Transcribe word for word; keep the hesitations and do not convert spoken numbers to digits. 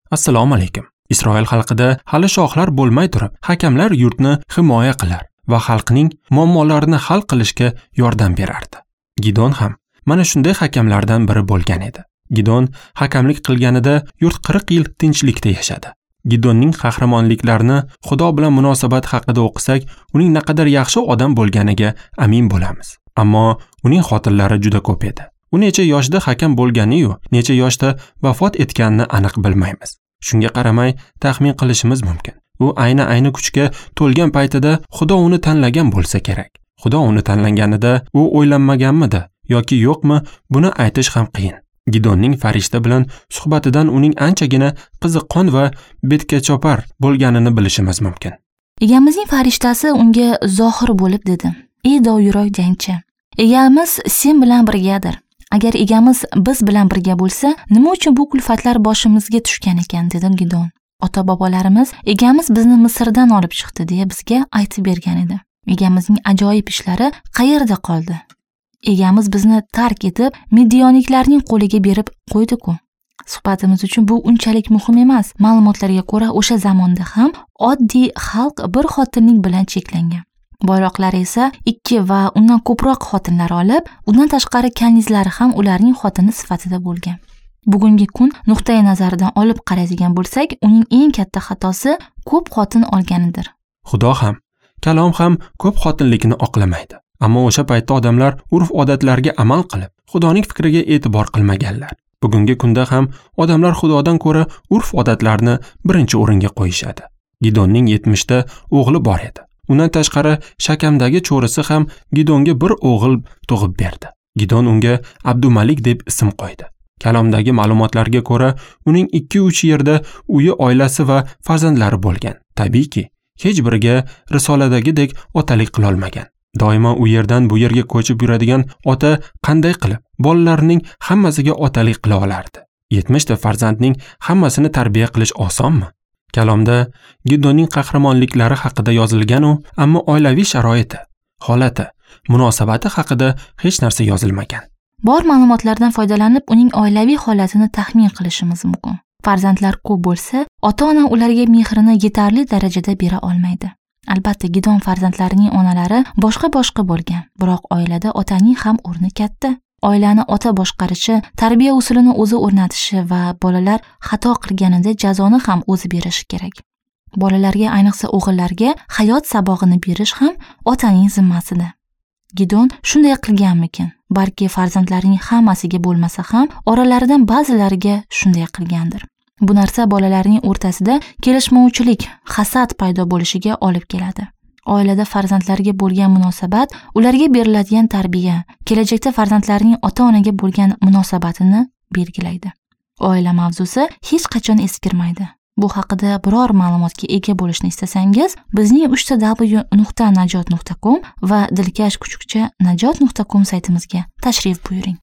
Assalomu alaykum. Isroil xalqida hali shohlar bo'lmay turib, hakamlar yurtni himoya qilar va xalqning muammolarini hal qilishga yordam berardi. Gidon ham mana shunday hakamlardan biri bo'lgan edi. Gidon hakamlik qilganida yurt qirq yil tinchlikda yashadi. Gidonning qahramonliklarini Xudo bilan munosabat haqida o'qisak, uning naqadar yaxshi odam bo'lganiga amin bo'lamiz. Ammo uning xotillari juda ko'p edi. U necha yoshda hakam bo'lgani-yu, necha yoshda vafot etganini aniq bilmaymiz. Shunga qaramay taxmin qilishimiz mumkin. U ayni ayni kuchga to'lgan paytida Xudo uni tanlagan bo'lsa kerak. Xudo uni tanlaganida u o'ylanmaganmidi yoki yo'qmi, buni aytish ham qiyin. Gidonning farishta bilan suhbatidan uning anchagina qiziqqon va betkachopar bo'lganini bilishimiz mumkin. Egamizning farishtasi unga zohir bo'lib dedi: "Ey dovyuroq jangchi, egamiz sen bilan birgadir. Agar egamiz biz bilan birga bo'lsa, nima uchun bu kulfatlar boshimizga tushgan ekan?" dedi Gidon. Ota-bobolarimiz egamiz bizni Misrdan olib chiqdi deya bizga aytib bergan edi. Egamizning ajoyib ishlari qayerda qoldi? Egamiz bizni tark etib, Midyoniklarning qo'liga berib qo'ydi-ku. Suhbatimiz uchun bu unchalik muhim emas. Ma'lumotlarga ko'ra, o'sha zamonda ham oddiy xalq bir xotinlik bilan cheklangan. Boyroqlar esa ikki va undan ko'proq xotinlar olib, undan tashqari kanizlari ham ularning xotini sifatida bo'lgan. Bugungi kun nuqtai nazaridan olib qaraydigan bo'lsak, uning eng katta xatosi ko'p xotin olganidir. Xudo ham, kalom ham ko'p xotinlikni oqlamaydi. Ammo o'sha paytda odamlar urf-odatlarga amal qilib, Xudoning fikriga e'tibor qilmaganlar. Bugungi kunda ham odamlar Xudodan ko'ra urf-odatlarni birinchi o'ringa qo'yishadi. Gidonning yetmishta o'g'li bor edi. Undan tashqari Shakamdagi cho'risi ham Gidonga bir o'g'il tug'ib berdi. Gidon unga Abdumalik deb ism qo'ydi. Kalomdagi ma'lumotlarga ko'ra, uning ikki uch yerda uyi, oilasi va farzandlari bo'lgan. Tabiiyki, hech biriga risoladagidek otalik qila olmagan. Doimo u yerdan bu yerga ko'chib yuradigan ota qanday qilib bolalarining hammasiga otalik qila olardi? yetmishta farzandning hammasini tarbiya qilish osonmi? Kalomda Gidonning qahramonliklari haqida yozilgan-u, ammo oilaviy sharoiti, holati, munosabati haqida hech narsa yozilmagan. Bor ma'lumotlardan foydalanib, uning oilaviy holatini taxmin qilishimiz mumkin. Farzandlar ko'p bo'lsa, ota-ona ularga mehrini yetarli darajada bera olmaydi. Albatta, Gidon farzandlarining onalari boshqa-boshqa bo'lgan, biroq oilada otaning ham o'rni katta. Oilani ota boshqarishi, tarbiya usulini o'zi o'rnatishi va bolalar xato qilganida jazoni ham o'zi berishi kerak. Bolalarga, ayniqsa o'g'illarga hayot sabog'ini berish ham otaning zimmasida. Gidon shunday qilganmikin? Balki farzandlarining hammasiga bo'lmasa ham, oralaridan ba'zilariga shunday qilgandir. Bu narsa bolalarning o'rtasida kelishmovchilik, hasad paydo bo'lishiga olib keladi. Oilada farzandlarga bo'lgan munosabat, ularga beriladigan tarbiya, kelajakda farzandlarning ota-onaga bo'lgan munosabatini belgilaydi. Oila mavzusi hech qachon eskirmaydi. Bu haqida biror ma'lumotga ega bo'lishni istasangiz, bizning uch t w nuqta najot nuqta com va dilkash kuchukcha najot nuqta com saytimizga tashrif buyuring.